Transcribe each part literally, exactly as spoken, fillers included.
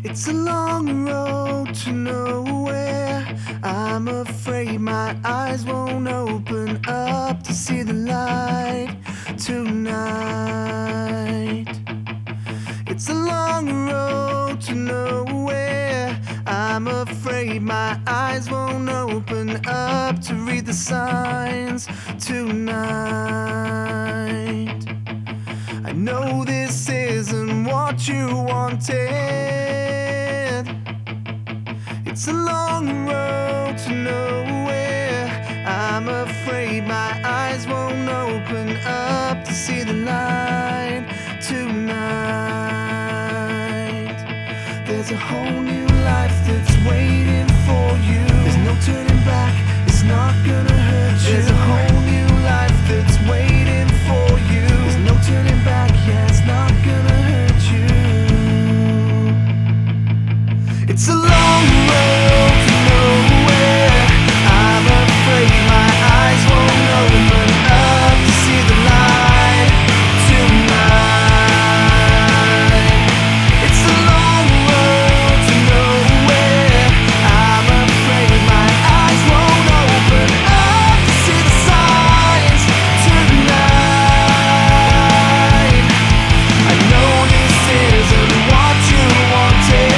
It's a long road to nowhere. I'm afraid my eyes won't open up to see the light tonight. It's a long road to nowhere. I'm afraid my eyes won't open up to read the signs tonight. I know this isn't what you wanted. It's a long road to nowhere. I'm afraid my eyes won't open up to see the light tonight. There's a whole new life that's waiting for you. There's no turning back, it's not gonna hurt you. There's a whole new life that's waiting for you. There's no turning back, yeah, it's not gonna hurt you. It's a long road to nowhere. I'm afraid my eyes won't open up to see the light tonight. It's a long road to nowhere. I'm afraid my eyes won't open up to see the signs tonight. I know this isn't what you wanted.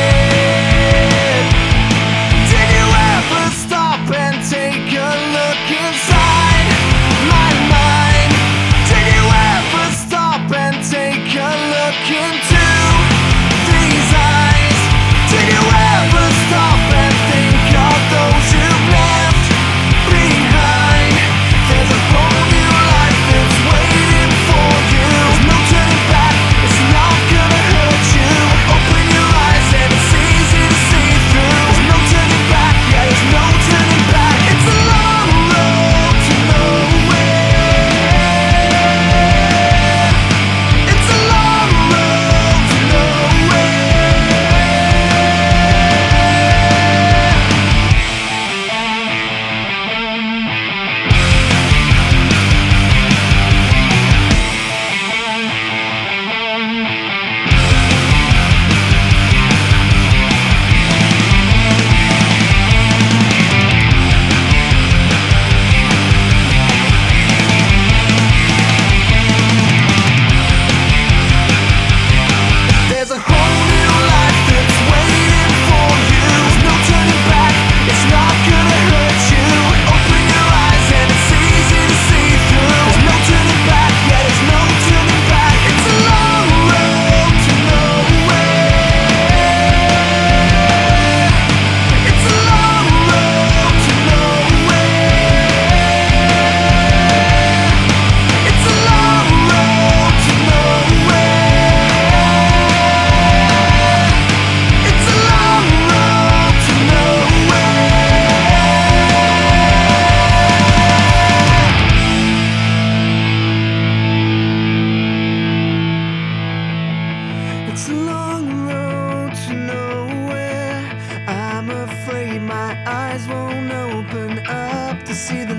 Did you ever stop and take a look inside my mind? Did you ever stop and take a look into these eyes? Did you ever stop and think of those you've left behind? There's a whole new life that's waiting for you. There's no turning back, it's not gonna hurt you. Open your eyes and it's easy to see through. There's no turning back, yeah, there's no turning back. It's a long road to nowhere. It's a long road to There's a whole new life that's waiting for you. There's no turning back, it's not gonna hurt you. Open your eyes and it's easy to see through. There's no turning back, yeah, there's no turning back. It's a long road to nowhere. It's a long road to nowhere. It's a long road to nowhere. It's a long road to nowhere. It's a long road to nowhere. I'm afraid my eyes won't open up to see the